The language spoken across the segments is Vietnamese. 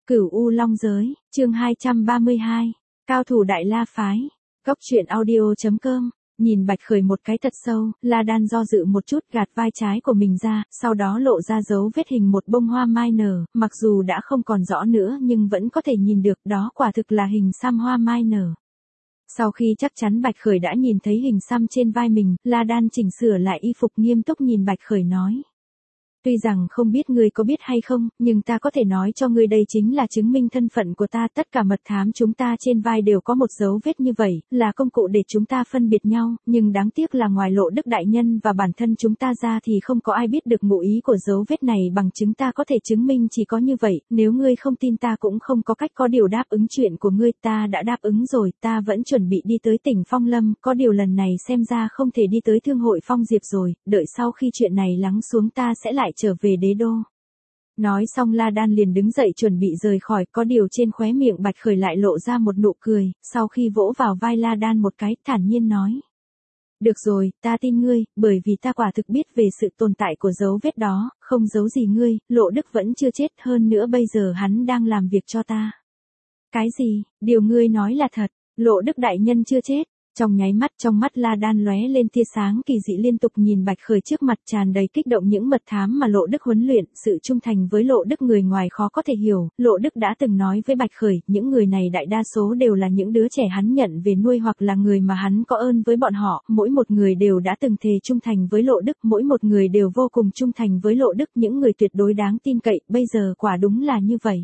Cửu U Long Giới, chương 232, Cao thủ Đại La Phái, Cốc truyện audio.com. Nhìn Bạch Khởi một cái thật sâu, La Đan do dự một chút gạt vai trái của mình ra, sau đó lộ ra dấu vết hình một bông hoa mai nở, mặc dù đã không còn rõ nữa nhưng vẫn có thể nhìn được đó quả thực là hình xăm hoa mai nở. Sau khi chắc chắn Bạch Khởi đã nhìn thấy hình xăm trên vai mình, La Đan chỉnh sửa lại y phục nghiêm túc nhìn Bạch Khởi nói. Tuy rằng không biết ngươi có biết hay không, nhưng ta có thể nói cho ngươi đây chính là chứng minh thân phận của ta. Tất cả mật thám chúng ta trên vai đều có một dấu vết như vậy, là công cụ để chúng ta phân biệt nhau, nhưng đáng tiếc là ngoài Lộ Đức đại nhân và bản thân chúng ta ra thì không có ai biết được ngụ ý của dấu vết này. Bằng chứng ta có thể chứng minh chỉ có như vậy, nếu ngươi không tin ta cũng không có cách. Có điều đáp ứng chuyện của ngươi ta đã đáp ứng rồi, ta vẫn chuẩn bị đi tới tỉnh Phong Lâm, có điều lần này xem ra không thể đi tới Thương hội Phong Diệp rồi, đợi sau khi chuyện này lắng xuống ta sẽ lại trở về đế đô. Nói xong La Đan liền đứng dậy chuẩn bị rời khỏi, có điều trên khóe miệng Bạch Khởi lại lộ ra một nụ cười, sau khi vỗ vào vai La Đan một cái, thản nhiên nói. Được rồi, ta tin ngươi, bởi vì ta quả thực biết về sự tồn tại của dấu vết đó, không giấu gì ngươi, Lộ Đức vẫn chưa chết, hơn nữa bây giờ hắn đang làm việc cho ta. Cái gì, điều ngươi nói là thật, Lộ Đức đại nhân chưa chết? Trong nháy mắt trong mắt La Đan lóe lên tia sáng kỳ dị, liên tục nhìn Bạch Khởi trước mặt tràn đầy kích động. Những mật thám mà Lộ Đức huấn luyện, sự trung thành với Lộ Đức người ngoài khó có thể hiểu. Lộ Đức đã từng nói với Bạch Khởi, những người này đại đa số đều là những đứa trẻ hắn nhận về nuôi hoặc là người mà hắn có ơn với bọn họ. Mỗi một người đều đã từng thề trung thành với Lộ Đức, mỗi một người đều vô cùng trung thành với Lộ Đức, những người tuyệt đối đáng tin cậy. Bây giờ quả đúng là như vậy.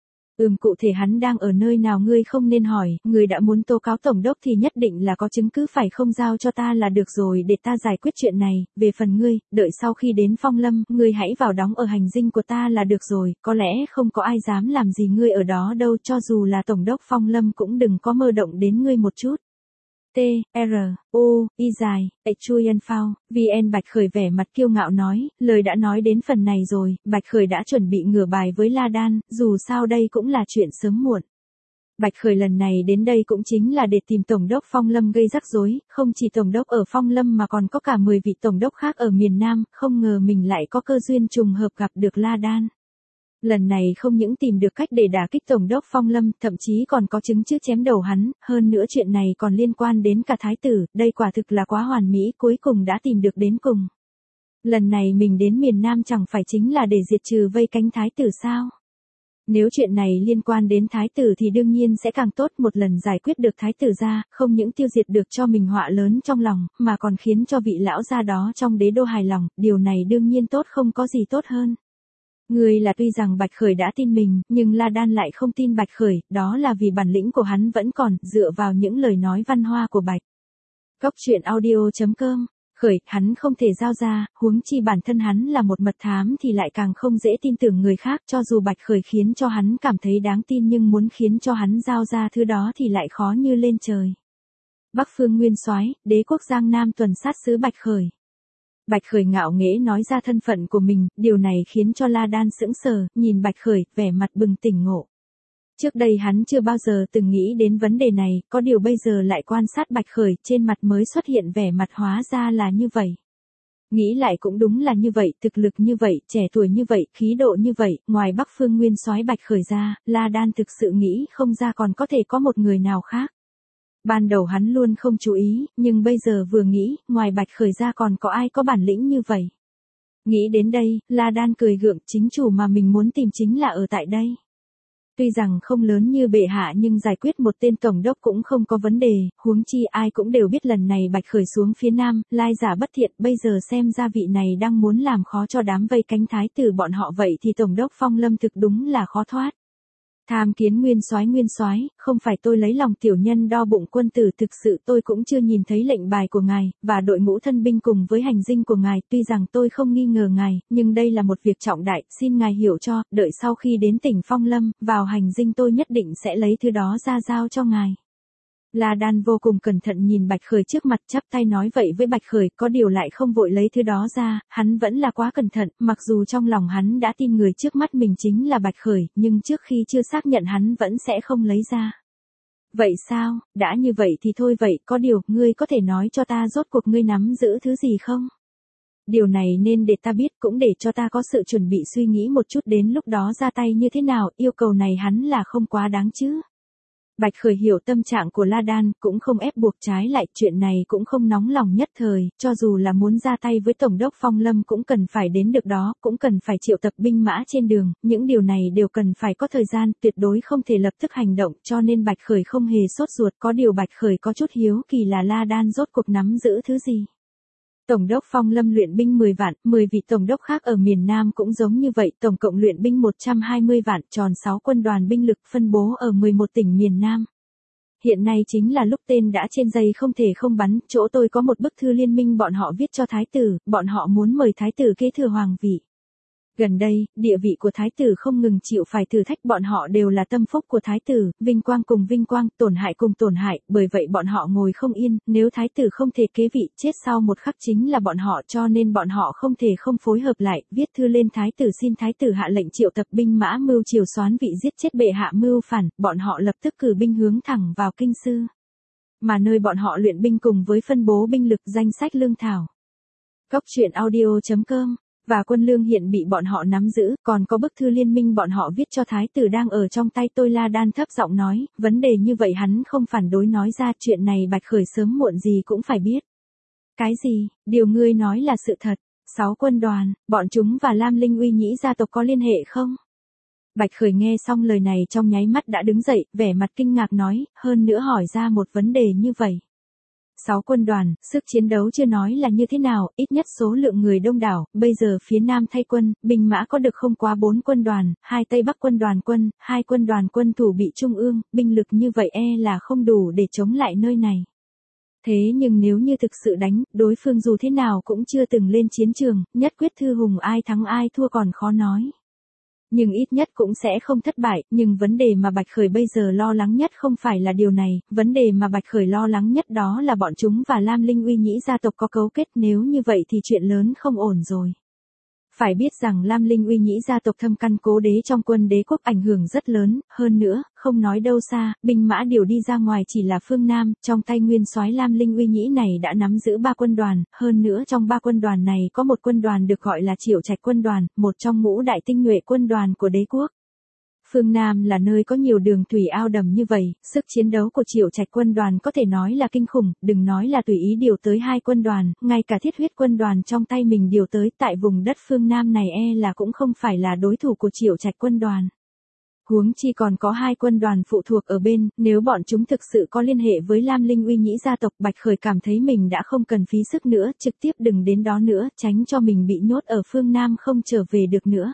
Cụ thể hắn đang ở nơi nào ngươi không nên hỏi, ngươi đã muốn tố cáo tổng đốc thì nhất định là có chứng cứ phải không, giao cho ta là được rồi để ta giải quyết chuyện này. Về phần ngươi, đợi sau khi đến Phong Lâm, ngươi hãy vào đóng ở hành dinh của ta là được rồi, có lẽ không có ai dám làm gì ngươi ở đó đâu, cho dù là tổng đốc Phong Lâm cũng đừng có mơ động đến ngươi một chút. T, R, U, Y dài, Chuyen Phao, VN. Bạch Khởi vẻ mặt kiêu ngạo nói, lời đã nói đến phần này rồi, Bạch Khởi đã chuẩn bị ngửa bài với La Đan, dù sao đây cũng là chuyện sớm muộn. Bạch Khởi lần này đến đây cũng chính là để tìm Tổng đốc Phong Lâm gây rắc rối, không chỉ Tổng đốc ở Phong Lâm mà còn có cả 10 vị Tổng đốc khác ở miền Nam, không ngờ mình lại có cơ duyên trùng hợp gặp được La Đan. Lần này không những tìm được cách để đả kích Tổng đốc Phong Lâm, thậm chí còn có chứng chứ chém đầu hắn, hơn nữa chuyện này còn liên quan đến cả thái tử, đây quả thực là quá hoàn mỹ, cuối cùng đã tìm được đến cùng. Lần này mình đến miền Nam chẳng phải chính là để diệt trừ vây cánh thái tử sao? Nếu chuyện này liên quan đến thái tử thì đương nhiên sẽ càng tốt, một lần giải quyết được thái tử ra, không những tiêu diệt được cho mình họa lớn trong lòng, mà còn khiến cho vị lão gia đó trong đế đô hài lòng, điều này đương nhiên tốt, không có gì tốt hơn. Người là tuy rằng Bạch Khởi đã tin mình, nhưng La Đan lại không tin Bạch Khởi, đó là vì bản lĩnh của hắn vẫn còn, dựa vào những lời nói văn hoa của Bạch. Cốc truyện audio.com. Khởi, hắn không thể giao ra, huống chi bản thân hắn là một mật thám thì lại càng không dễ tin tưởng người khác, cho dù Bạch Khởi khiến cho hắn cảm thấy đáng tin nhưng muốn khiến cho hắn giao ra thứ đó thì lại khó như lên trời. Bắc Phương Nguyên Soái, Đế quốc Giang Nam tuần sát sứ Bạch Khởi. Bạch Khởi ngạo nghễ nói ra thân phận của mình, điều này khiến cho La Đan sững sờ, nhìn Bạch Khởi, vẻ mặt bừng tỉnh ngộ. Trước đây hắn chưa bao giờ từng nghĩ đến vấn đề này, có điều bây giờ lại quan sát Bạch Khởi, trên mặt mới xuất hiện vẻ mặt hóa ra là như vậy. Nghĩ lại cũng đúng là như vậy, thực lực như vậy, trẻ tuổi như vậy, khí độ như vậy, ngoài Bắc Phương Nguyên Soái Bạch Khởi ra, La Đan thực sự nghĩ không ra còn có thể có một người nào khác. Ban đầu hắn luôn không chú ý, nhưng bây giờ vừa nghĩ, ngoài Bạch Khởi ra còn có ai có bản lĩnh như vậy. Nghĩ đến đây, La Đan cười gượng, chính chủ mà mình muốn tìm chính là ở tại đây. Tuy rằng không lớn như bệ hạ nhưng giải quyết một tên tổng đốc cũng không có vấn đề, huống chi ai cũng đều biết lần này Bạch Khởi xuống phía Nam, lai giả bất thiện, bây giờ xem ra vị này đang muốn làm khó cho đám vây cánh thái tử bọn họ, vậy thì tổng đốc Phong Lâm thực đúng là khó thoát. Tham kiến Nguyên Soái, không phải tôi lấy lòng tiểu nhân đo bụng quân tử, thực sự tôi cũng chưa nhìn thấy lệnh bài của ngài, và đội ngũ thân binh cùng với hành dinh của ngài, tuy rằng tôi không nghi ngờ ngài, nhưng đây là một việc trọng đại, xin ngài hiểu cho, đợi sau khi đến tỉnh Phong Lâm, vào hành dinh tôi nhất định sẽ lấy thứ đó ra giao cho ngài. La Đan vô cùng cẩn thận nhìn Bạch Khởi trước mặt, chắp tay nói vậy với Bạch Khởi, có điều lại không vội lấy thứ đó ra, hắn vẫn là quá cẩn thận, mặc dù trong lòng hắn đã tin người trước mắt mình chính là Bạch Khởi, nhưng trước khi chưa xác nhận hắn vẫn sẽ không lấy ra. Vậy sao, đã như vậy thì thôi vậy, có điều, ngươi có thể nói cho ta rốt cuộc ngươi nắm giữ thứ gì không? Điều này nên để ta biết cũng để cho ta có sự chuẩn bị suy nghĩ một chút đến lúc đó ra tay như thế nào, yêu cầu này hắn là không quá đáng chứ. Bạch Khởi hiểu tâm trạng của La Đan, cũng không ép buộc trái lại, chuyện này cũng không nóng lòng nhất thời, cho dù là muốn ra tay với Tổng đốc Phong Lâm cũng cần phải đến được đó, cũng cần phải triệu tập binh mã trên đường, những điều này đều cần phải có thời gian, tuyệt đối không thể lập tức hành động, cho nên Bạch Khởi không hề sốt ruột, có điều Bạch Khởi có chút hiếu kỳ là La Đan rốt cuộc nắm giữ thứ gì. Tổng đốc Phong Lâm luyện binh 10 vạn, 10 vị tổng đốc khác ở miền Nam cũng giống như vậy, tổng cộng luyện binh 120 vạn, tròn 6 quân đoàn binh lực phân bố ở 11 tỉnh miền Nam. Hiện nay chính là lúc tên đã trên dây không thể không bắn, chỗ tôi có một bức thư liên minh bọn họ viết cho thái tử, bọn họ muốn mời thái tử kế thừa hoàng vị. Gần đây, địa vị của thái tử không ngừng chịu phải thử thách, bọn họ đều là tâm phúc của thái tử, vinh quang cùng vinh quang, tổn hại cùng tổn hại, bởi vậy bọn họ ngồi không yên, nếu thái tử không thể kế vị, chết sau một khắc chính là bọn họ, cho nên bọn họ không thể không phối hợp lại, viết thư lên thái tử xin thái tử hạ lệnh triệu tập binh mã mưu triều soán vị giết chết bệ hạ mưu phản, bọn họ lập tức cử binh hướng thẳng vào kinh sư. Mà nơi bọn họ luyện binh cùng với phân bố binh lực, danh sách lương thảo. Cốc truyện audio.com và quân lương hiện bị bọn họ nắm giữ, còn có bức thư liên minh bọn họ viết cho thái tử đang ở trong tay tôi. La Đan thấp giọng nói, vấn đề như vậy hắn không phản đối, nói ra chuyện này Bạch Khởi sớm muộn gì cũng phải biết. Cái gì, điều ngươi nói là sự thật, 6 quân đoàn, bọn chúng và Lam Linh Uy Nhĩ gia tộc có liên hệ không? Bạch Khởi nghe xong lời này trong nháy mắt đã đứng dậy, vẻ mặt kinh ngạc nói, hơn nữa hỏi ra một vấn đề như vậy. 6 quân đoàn, sức chiến đấu chưa nói là như thế nào, ít nhất số lượng người đông đảo, bây giờ phía Nam thay quân, binh mã có được không quá 4 quân đoàn, 2 Tây Bắc quân đoàn quân, 2 quân đoàn quân thủ bị trung ương, binh lực như vậy là không đủ để chống lại nơi này. Thế nhưng nếu như thực sự đánh, đối phương dù thế nào cũng chưa từng lên chiến trường, nhất quyết thư hùng ai thắng ai thua còn khó nói. Nhưng ít nhất cũng sẽ không thất bại, nhưng vấn đề mà Bạch Khởi bây giờ lo lắng nhất không phải là điều này, vấn đề mà Bạch Khởi lo lắng nhất đó là bọn chúng và Lam Linh Uy Nhĩ gia tộc có cấu kết, nếu như vậy thì chuyện lớn không ổn rồi. Phải biết rằng Lam Linh Uy Nhĩ gia tộc thâm căn cố đế trong quân đế quốc ảnh hưởng rất lớn, hơn nữa, không nói đâu xa, binh mã điều đi ra ngoài chỉ là phương Nam, trong tay nguyên soái Lam Linh Uy Nhĩ này đã nắm giữ 3 quân đoàn, hơn nữa trong 3 quân đoàn này có một quân đoàn được gọi là Triệu Trạch quân đoàn, một trong ngũ đại tinh nhuệ quân đoàn của đế quốc. Phương Nam là nơi có nhiều đường thủy ao đầm như vậy, sức chiến đấu của Triệu Trạch quân đoàn có thể nói là kinh khủng, đừng nói là tùy ý điều tới 2 quân đoàn, ngay cả Thiết Huyết quân đoàn trong tay mình điều tới tại vùng đất phương Nam này là cũng không phải là đối thủ của Triệu Trạch quân đoàn. Huống chi còn có 2 quân đoàn phụ thuộc ở bên, nếu bọn chúng thực sự có liên hệ với Lam Linh Uy Nhĩ gia tộc, Bạch Khởi cảm thấy mình đã không cần phí sức nữa, trực tiếp đừng đến đó nữa, tránh cho mình bị nhốt ở phương Nam không trở về được nữa.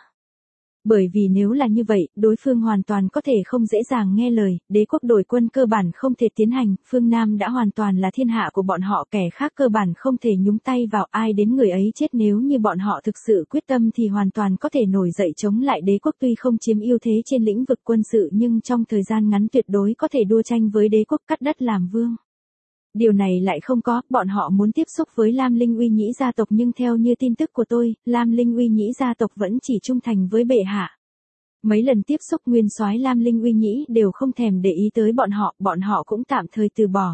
Bởi vì nếu là như vậy, đối phương hoàn toàn có thể không dễ dàng nghe lời, đế quốc đổi quân cơ bản không thể tiến hành, phương Nam đã hoàn toàn là thiên hạ của bọn họ, kẻ khác cơ bản không thể nhúng tay vào, ai đến người ấy chết, nếu như bọn họ thực sự quyết tâm thì hoàn toàn có thể nổi dậy chống lại đế quốc, tuy không chiếm ưu thế trên lĩnh vực quân sự nhưng trong thời gian ngắn tuyệt đối có thể đua tranh với đế quốc, cắt đất làm vương. Điều này lại không có, bọn họ muốn tiếp xúc với Lam Linh Uy Nhĩ gia tộc nhưng theo như tin tức của tôi, Lam Linh Uy Nhĩ gia tộc vẫn chỉ trung thành với bệ hạ. Mấy lần tiếp xúc nguyên soái Lam Linh Uy Nhĩ đều không thèm để ý tới bọn họ cũng tạm thời từ bỏ.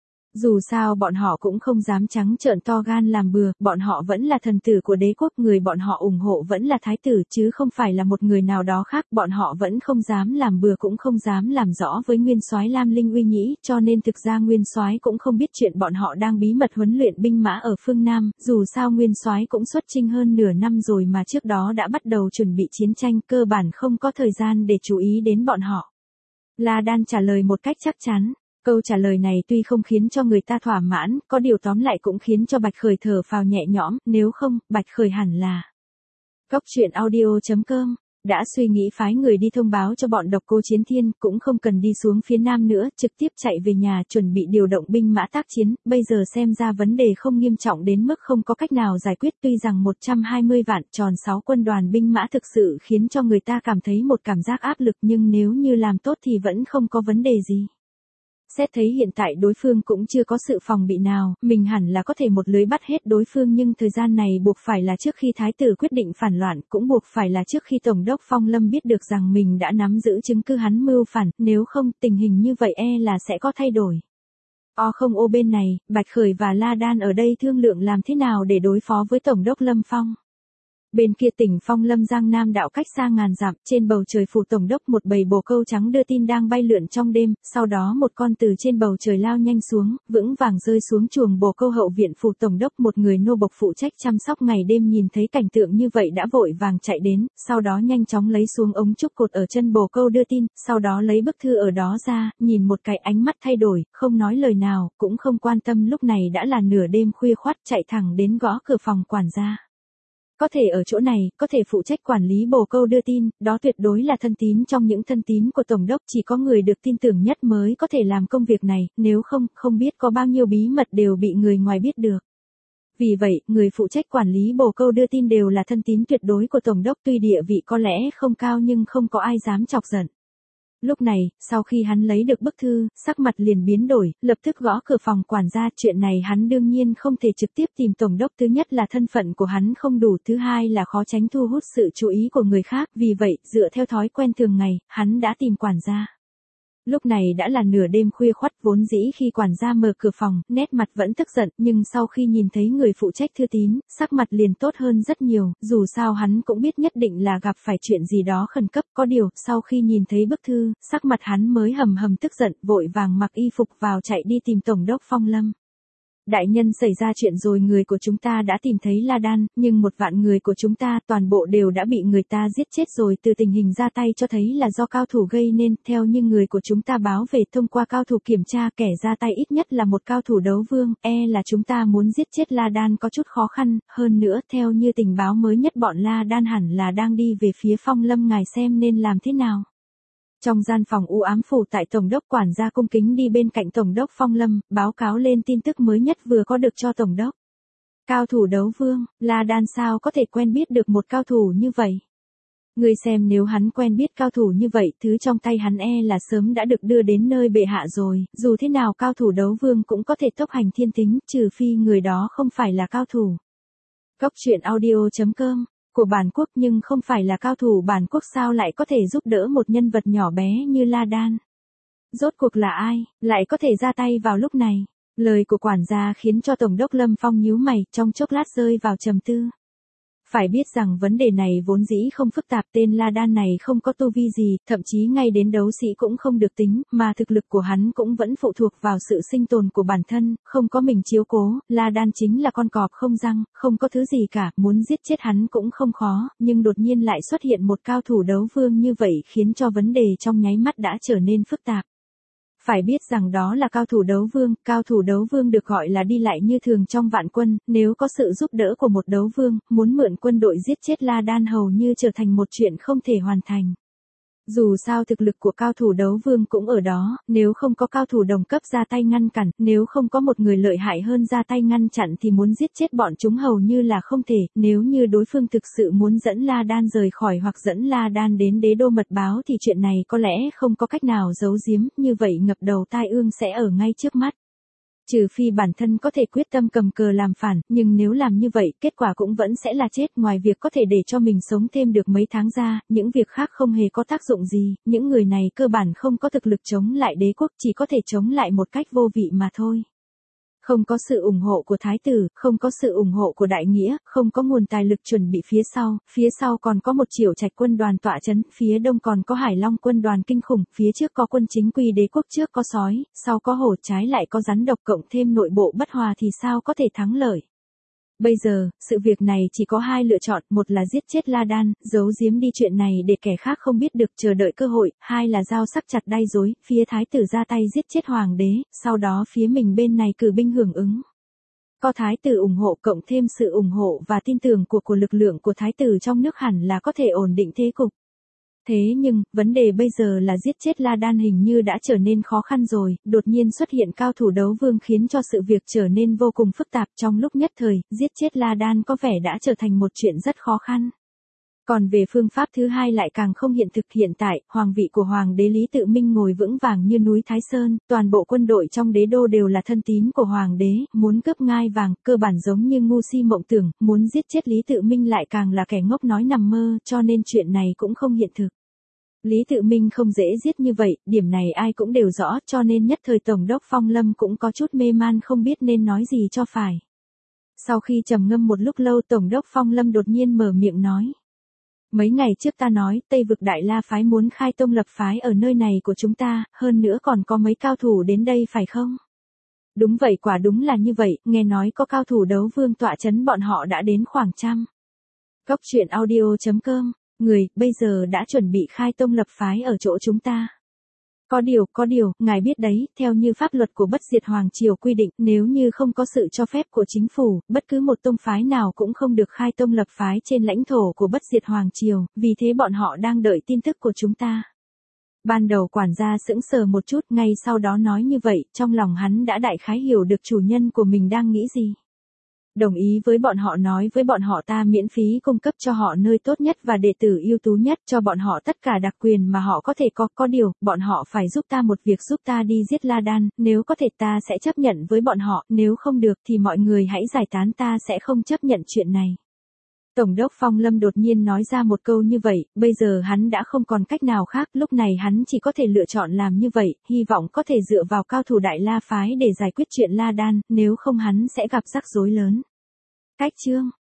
Dù sao bọn họ cũng không dám trắng trợn to gan làm bừa, bọn họ vẫn là thần tử của đế quốc, người bọn họ ủng hộ vẫn là thái tử chứ không phải là một người nào đó khác, bọn họ vẫn không dám làm bừa cũng không dám làm rõ với nguyên soái Lam Linh Uy Nhĩ, cho nên thực ra nguyên soái cũng không biết chuyện bọn họ đang bí mật huấn luyện binh mã ở phương Nam, dù sao nguyên soái cũng xuất chinh hơn nửa năm rồi mà trước đó đã bắt đầu chuẩn bị chiến tranh, cơ bản không có thời gian để chú ý đến bọn họ. La Đan trả lời một cách chắc chắn. Câu trả lời này tuy không khiến cho người ta thỏa mãn, có điều tóm lại cũng khiến cho Bạch Khởi thở phào nhẹ nhõm, nếu không, Bạch Khởi hẳn là. Cốc truyện audio.com đã suy nghĩ phái người đi thông báo cho bọn Độc Cô Chiến Thiên, cũng không cần đi xuống phía Nam nữa, trực tiếp chạy về nhà chuẩn bị điều động binh mã tác chiến, bây giờ xem ra vấn đề không nghiêm trọng đến mức không có cách nào giải quyết, tuy rằng 120 vạn tròn 6 quân đoàn binh mã thực sự khiến cho người ta cảm thấy một cảm giác áp lực nhưng nếu như làm tốt thì vẫn không có vấn đề gì. Xét thấy hiện tại đối phương cũng chưa có sự phòng bị nào, mình hẳn là có thể một lưới bắt hết đối phương nhưng thời gian này buộc phải là trước khi thái tử quyết định phản loạn, cũng buộc phải là trước khi Tổng đốc Phong Lâm biết được rằng mình đã nắm giữ chứng cứ hắn mưu phản, nếu không tình hình như vậy là sẽ có thay đổi. không ô bên này, Bạch Khởi và La Đan ở đây thương lượng làm thế nào để đối phó với Tổng đốc Lâm Phong. Bên kia tỉnh Phong Lâm Giang Nam đạo cách xa ngàn dặm, trên bầu trời phủ tổng đốc một bầy bồ câu trắng đưa tin đang bay lượn trong đêm, sau đó một con từ trên bầu trời lao nhanh xuống, vững vàng rơi xuống chuồng bồ câu hậu viện phủ tổng đốc. Một người nô bộc phụ trách chăm sóc ngày đêm nhìn thấy cảnh tượng như vậy đã vội vàng chạy đến, sau đó nhanh chóng lấy xuống ống trúc cột ở chân bồ câu đưa tin, sau đó lấy bức thư ở đó ra, nhìn một cái ánh mắt thay đổi, không nói lời nào, cũng không quan tâm lúc này đã là nửa đêm khuya khoắt, chạy thẳng đến gõ cửa phòng quản gia. Có thể ở chỗ này, có thể phụ trách quản lý bồ câu đưa tin, đó tuyệt đối là thân tín trong những thân tín của Tổng đốc, chỉ có người được tin tưởng nhất mới có thể làm công việc này, nếu không, không biết có bao nhiêu bí mật đều bị người ngoài biết được. Vì vậy, người phụ trách quản lý bồ câu đưa tin đều là thân tín tuyệt đối của Tổng đốc, tuy địa vị có lẽ không cao nhưng không có ai dám chọc giận. Lúc này, sau khi hắn lấy được bức thư, sắc mặt liền biến đổi, lập tức gõ cửa phòng quản gia. Chuyện này hắn đương nhiên không thể trực tiếp tìm tổng đốc, thứ nhất là thân phận của hắn không đủ, thứ hai là khó tránh thu hút sự chú ý của người khác, vì vậy, dựa theo thói quen thường ngày, hắn đã tìm quản gia. Lúc này đã là nửa đêm khuya khoắt, vốn dĩ khi quản gia mở cửa phòng, nét mặt vẫn tức giận, nhưng sau khi nhìn thấy người phụ trách thư tín, sắc mặt liền tốt hơn rất nhiều, dù sao hắn cũng biết nhất định là gặp phải chuyện gì đó khẩn cấp, có điều, sau khi nhìn thấy bức thư, sắc mặt hắn mới hầm hầm tức giận, vội vàng mặc y phục vào chạy đi tìm Tổng đốc Phong Lâm. Đại nhân, xảy ra chuyện rồi, người của chúng ta đã tìm thấy La Đan, nhưng 1.000 người của chúng ta toàn bộ đều đã bị người ta giết chết rồi. Từ tình hình ra tay cho thấy là do cao thủ gây nên, theo như người của chúng ta báo về, thông qua cao thủ kiểm tra, kẻ ra tay ít nhất là một cao thủ đấu vương, là chúng ta muốn giết chết La Đan có chút khó khăn, hơn nữa theo như tình báo mới nhất bọn La Đan hẳn là đang đi về phía Phong Lâm, ngài xem nên làm thế nào. Trong gian phòng u ám phủ tại Tổng đốc, quản gia cung kính đi bên cạnh Tổng đốc Phong Lâm, báo cáo lên tin tức mới nhất vừa có được cho Tổng đốc. Cao thủ đấu vương, La Đan sao có thể quen biết được một cao thủ như vậy? Người xem, nếu hắn quen biết cao thủ như vậy, thứ trong tay hắn là sớm đã được đưa đến nơi bệ hạ rồi, dù thế nào cao thủ đấu vương cũng có thể tốc hành thiên tính, trừ phi người đó không phải là cao thủ. Góc truyện audio.com của bản quốc nhưng không phải là cao thủ bản quốc sao lại có thể giúp đỡ một nhân vật nhỏ bé như La Đan? Rốt cuộc là ai, lại có thể ra tay vào lúc này? Lời của quản gia khiến cho Tổng đốc Lâm Phong nhíu mày, trong chốc lát rơi vào trầm tư. Phải biết rằng vấn đề này vốn dĩ không phức tạp, tên La Đan này không có tu vi gì, thậm chí ngay đến đấu sĩ cũng không được tính, mà thực lực của hắn cũng vẫn phụ thuộc vào sự sinh tồn của bản thân, không có mình chiếu cố, La Đan chính là con cọp không răng, không có thứ gì cả, muốn giết chết hắn cũng không khó, nhưng đột nhiên lại xuất hiện một cao thủ đấu vương như vậy khiến cho vấn đề trong nháy mắt đã trở nên phức tạp. Phải biết rằng đó là cao thủ đấu vương được gọi là đi lại như thường trong vạn quân, nếu có sự giúp đỡ của một đấu vương, muốn mượn quân đội giết chết La Đan hầu như trở thành một chuyện không thể hoàn thành. Dù sao thực lực của cao thủ đấu vương cũng ở đó, nếu không có cao thủ đồng cấp ra tay ngăn cản, nếu không có một người lợi hại hơn ra tay ngăn chặn thì muốn giết chết bọn chúng hầu như là không thể, nếu như đối phương thực sự muốn dẫn La Đan rời khỏi hoặc dẫn La Đan đến đế đô mật báo thì chuyện này có lẽ không có cách nào giấu giếm, như vậy ngập đầu tai ương sẽ ở ngay trước mắt. Trừ phi bản thân có thể quyết tâm cầm cờ làm phản, nhưng nếu làm như vậy, kết quả cũng vẫn sẽ là chết, ngoài việc có thể để cho mình sống thêm được mấy tháng ra, những việc khác không hề có tác dụng gì, những người này cơ bản không có thực lực chống lại đế quốc, chỉ có thể chống lại một cách vô vị mà thôi. Không có sự ủng hộ của thái tử, không có sự ủng hộ của đại nghĩa, không có nguồn tài lực chuẩn bị phía sau còn có một Triệu Trạch quân đoàn tọa chấn, phía đông còn có Hải Long quân đoàn kinh khủng, phía trước có quân chính quy đế quốc, trước có sói, sau có hổ, trái lại có rắn độc, cộng thêm nội bộ bất hòa thì sao có thể thắng lợi. Bây giờ, sự việc này chỉ có hai lựa chọn, một là giết chết La Đan, giấu giếm đi chuyện này để kẻ khác không biết được, chờ đợi cơ hội, hai là dao sắc chặt đay dối, phía thái tử ra tay giết chết hoàng đế, sau đó phía mình bên này cử binh hưởng ứng. Có thái tử ủng hộ cộng thêm sự ủng hộ và tin tưởng của lực lượng của thái tử trong nước hẳn là có thể ổn định thế cục. Thế nhưng, vấn đề bây giờ là giết chết La Đan hình như đã trở nên khó khăn rồi, đột nhiên xuất hiện cao thủ đấu vương khiến cho sự việc trở nên vô cùng phức tạp, trong lúc nhất thời, giết chết La Đan có vẻ đã trở thành một chuyện rất khó khăn. Còn về phương pháp thứ hai lại càng không hiện thực, hiện tại, hoàng vị của hoàng đế Lý Tự Minh ngồi vững vàng như núi Thái Sơn, toàn bộ quân đội trong đế đô đều là thân tín của hoàng đế, muốn cướp ngai vàng, cơ bản giống như ngu si mộng tưởng, muốn giết chết Lý Tự Minh lại càng là kẻ ngốc nói nằm mơ, cho nên chuyện này cũng không hiện thực. Lý Tự Minh không dễ giết như vậy, điểm này ai cũng đều rõ, cho nên nhất thời Tổng đốc Phong Lâm cũng có chút mê man không biết nên nói gì cho phải. Sau khi trầm ngâm một lúc lâu Tổng đốc Phong Lâm đột nhiên mở miệng nói. Mấy ngày trước ta nói, Tây vực Đại La phái muốn khai tông lập phái ở nơi này của chúng ta, hơn nữa còn có mấy cao thủ đến đây phải không? Đúng vậy, quả đúng là như vậy, nghe nói có cao thủ đấu vương tọa chấn, bọn họ đã đến khoảng trăm. Cốc truyện audio.com, người, bây giờ đã chuẩn bị khai tông lập phái ở chỗ chúng ta. Có điều, ngài biết đấy, theo như pháp luật của Bất Diệt Hoàng Triều quy định, nếu như không có sự cho phép của chính phủ, bất cứ một tông phái nào cũng không được khai tông lập phái trên lãnh thổ của Bất Diệt Hoàng Triều, vì thế bọn họ đang đợi tin tức của chúng ta. Ban đầu quản gia sững sờ một chút, ngay sau đó nói như vậy, trong lòng hắn đã đại khái hiểu được chủ nhân của mình đang nghĩ gì. Đồng ý với bọn họ, nói với bọn họ ta miễn phí cung cấp cho họ nơi tốt nhất và đệ tử ưu tú nhất, cho bọn họ tất cả đặc quyền mà họ có thể có điều, bọn họ phải giúp ta một việc, giúp ta đi giết La Đan, nếu có thể ta sẽ chấp nhận với bọn họ, nếu không được thì mọi người hãy giải tán, ta sẽ không chấp nhận chuyện này. Tổng đốc Phong Lâm đột nhiên nói ra một câu như vậy, bây giờ hắn đã không còn cách nào khác, lúc này hắn chỉ có thể lựa chọn làm như vậy, hy vọng có thể dựa vào cao thủ Đại La phái để giải quyết chuyện La Đan, nếu không hắn sẽ gặp rắc rối lớn. Cách chương